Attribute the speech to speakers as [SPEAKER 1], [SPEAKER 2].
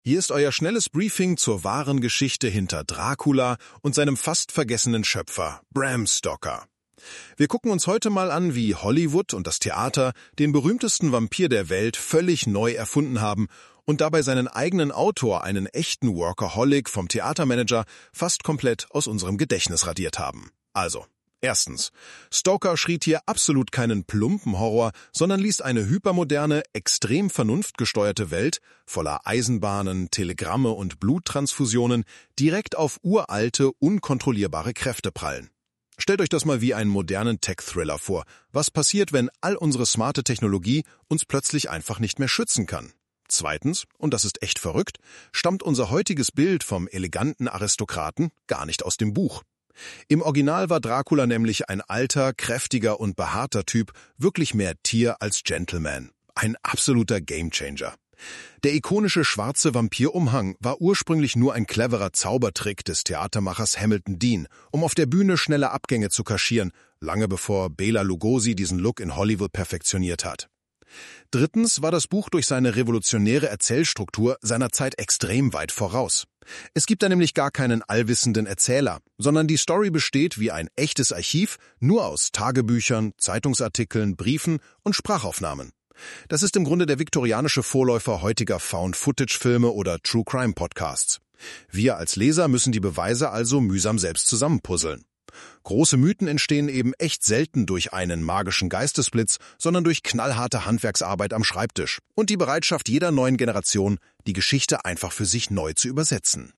[SPEAKER 1] Hier ist euer schnelles Briefing zur wahren Geschichte hinter Dracula und seinem fast vergessenen Schöpfer, Bram Stoker. Wir gucken uns heute mal an, wie Hollywood und das Theater den berühmtesten Vampir der Welt völlig neu erfunden haben und dabei seinen eigenen Autor, einen echten Workaholic vom Theatermanager, fast komplett aus unserem Gedächtnis radiert haben. Also, erstens, Stoker schrieb hier absolut keinen plumpen Horror, sondern ließ eine hypermoderne, extrem vernunftgesteuerte Welt voller Eisenbahnen, Telegramme und Bluttransfusionen direkt auf uralte, unkontrollierbare Kräfte prallen. Stellt euch das mal wie einen modernen Tech-Thriller vor. Was passiert, wenn all unsere smarte Technologie uns plötzlich einfach nicht mehr schützen kann? Zweitens, und das ist echt verrückt, stammt unser heutiges Bild vom eleganten Aristokraten gar nicht aus dem Buch. Im Original war Dracula nämlich ein alter, kräftiger und behaarter Typ, wirklich mehr Tier als Gentleman. Ein absoluter Gamechanger. Der ikonische schwarze Vampirumhang war ursprünglich nur ein cleverer Zaubertrick des Theatermachers Hamilton Dean, um auf der Bühne schnelle Abgänge zu kaschieren, lange bevor Bela Lugosi diesen Look in Hollywood perfektioniert hat. Drittens war das Buch durch seine revolutionäre Erzählstruktur seiner Zeit extrem weit voraus. Es gibt da nämlich gar keinen allwissenden Erzähler, sondern die Story besteht wie ein echtes Archiv, nur aus Tagebüchern, Zeitungsartikeln, Briefen und Sprachaufnahmen. Das ist im Grunde der viktorianische Vorläufer heutiger Found-Footage-Filme oder True-Crime-Podcasts. Wir als Leser müssen die Beweise also mühsam selbst zusammenpuzzeln. Große Mythen entstehen eben echt selten durch einen magischen Geistesblitz, sondern durch knallharte Handwerksarbeit am Schreibtisch und die Bereitschaft jeder neuen Generation, die Geschichte einfach für sich neu zu übersetzen.